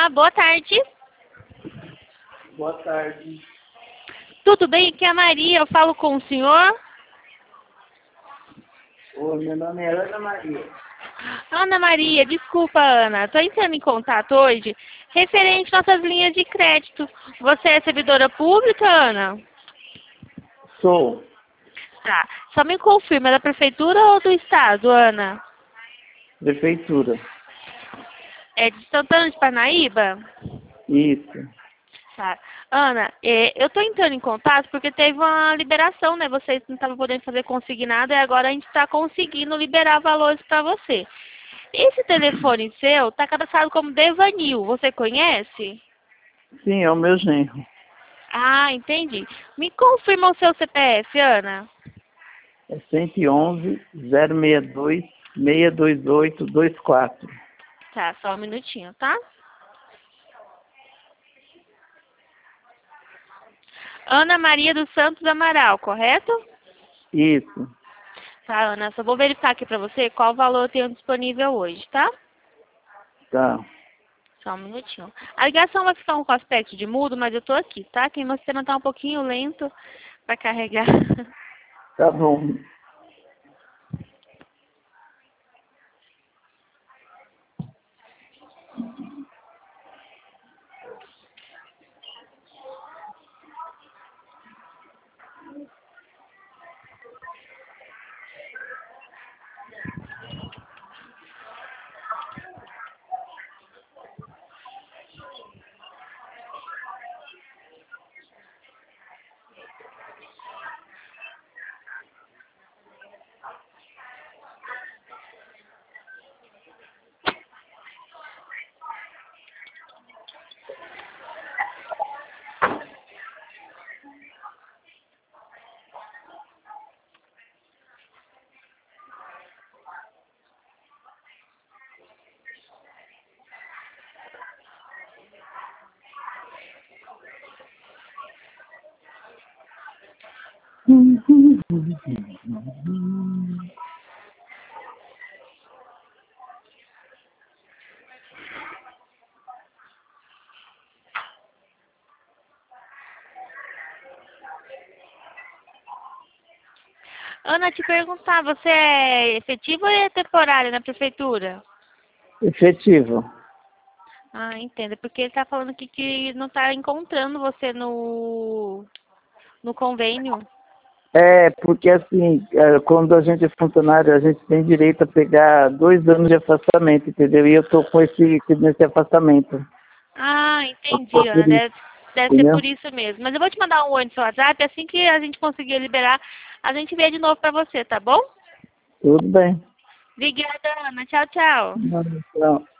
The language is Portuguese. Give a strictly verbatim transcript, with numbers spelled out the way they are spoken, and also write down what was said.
Olá, boa tarde. Boa tarde. Tudo bem? Aqui é a Maria, eu falo com o senhor. Oi, meu nome é Ana Maria. Ana Maria, desculpa, Ana. Estou entrando em contato hoje referente às nossas linhas de crédito. Você é servidora pública, Ana? Sou. Tá. Só me confirma, é da prefeitura ou do estado, Ana? Prefeitura. É de Santana de Parnaíba? Isso. Tá. Ana, é, eu estou entrando em contato porque teve uma liberação, né? Vocês não estavam podendo fazer consignado e agora a gente está conseguindo liberar valores para você. Esse telefone seu está cadastrado como Devanil, você conhece? Sim, é o meu genro. Ah, entendi. Me confirma o seu C P F, Ana. É cento e onze, zero seis dois, seis dois oito, dois quatro. Tá, só um minutinho, tá? Ana Maria dos Santos Amaral, correto? Isso. Tá, Ana, só vou verificar aqui pra você qual valor eu tenho disponível hoje, tá? Tá. Só um minutinho. A ligação vai ficar com aspecto de mudo, mas eu tô aqui, tá? Que meu sistema tá um pouquinho lento pra carregar. Tá bom. Ana, te perguntar, você é efetivo ou é temporário na prefeitura? Efetivo. Ah, entendo. É porque ele tá falando aqui que não tá encontrando você no, no convênio. É, porque assim, é, quando a gente é funcionário, a gente tem direito a pegar dois anos de afastamento, entendeu? E eu tô com esse, nesse afastamento. Ah, entendi, Por Ana. isso, Deve, deve ser entendeu? por isso mesmo. Mas eu vou te mandar um oi no seu WhatsApp. Assim que a gente conseguir liberar, a gente vê de novo pra você, tá bom? Tudo bem. Obrigada, Ana. Tchau, tchau. Não, não.